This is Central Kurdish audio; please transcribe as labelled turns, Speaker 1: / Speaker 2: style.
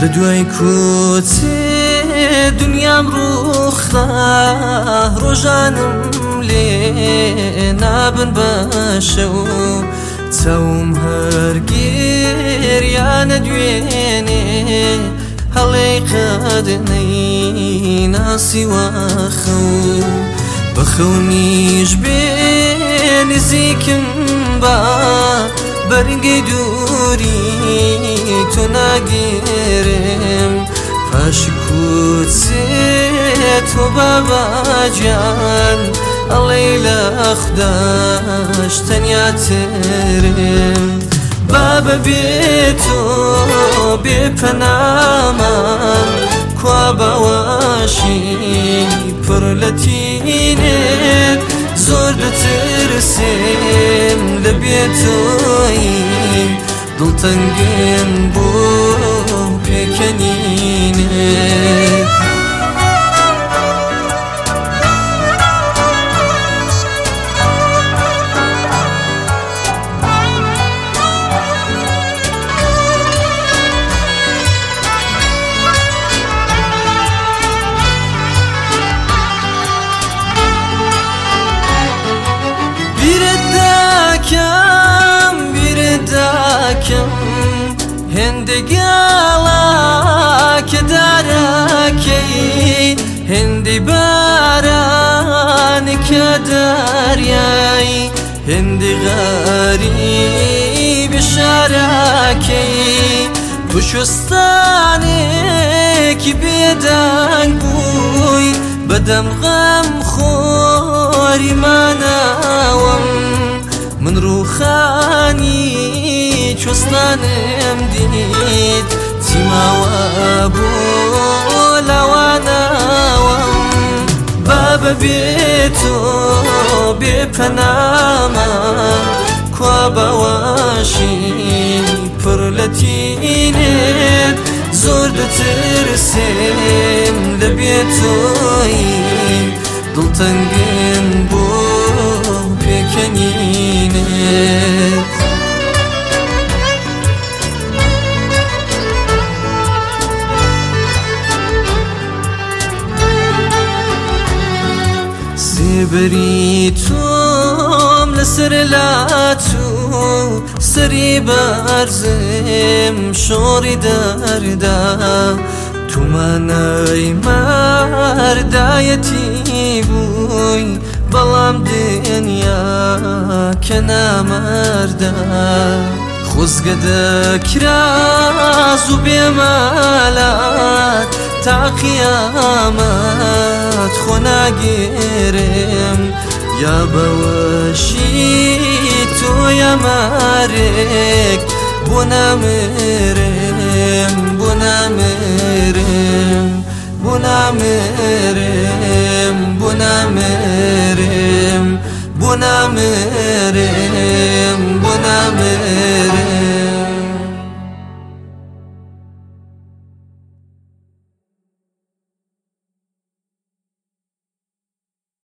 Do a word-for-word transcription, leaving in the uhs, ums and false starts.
Speaker 1: لدوای کوچێ دنیام ڕوخدا ڕۆژانم لێ نابن بەشە و چاوم هەر گێریانە دوێنێ هەڵێی قەدنەی ناسیوە خەو بە خەونیش بێ نزیکم بە بەرگەی دووری تۆ ناگێرم پاشی کوچێ تۆ باباجان ئەڵێی لە خوداش تەنیا ترم بابە بێ تۆ بێپەنامان کوا باواشی پڕ لە تینێت زۆر دەترسێم لە بێ تۆی دڵتەنگم بۆ پێکەنینێت هندگالا که دارکی هندی باران که دریای هندی غریب شارکی بشستانی که بیدنگ بوی بدم غم خوری مناوم من روخانی چۆستانم دید چیماوە بۆ لەوانەوەم بابە بێ تۆ بێپەنامان کوا باواشی پڕ لە تینێت زۆر دەترسێم لە بێ تۆی دڵتەنگم بۆ پێکەنینێت سێبەری تۆم لەسەر لاتو سەری بەرزم شۆڕی دەردا تومانای مەردایەتی بووی بەڵام دنیا کە نامەردە خۆزگە دەکرا زوو بێمەلات تا قیامەت خۆ ناگێرم یا بەوەشی تۆ یا مارێک بۆ نامرم بۆ نامرم بۆ نامرم بۆ نامرم بۆ نامرم بۆ نامرم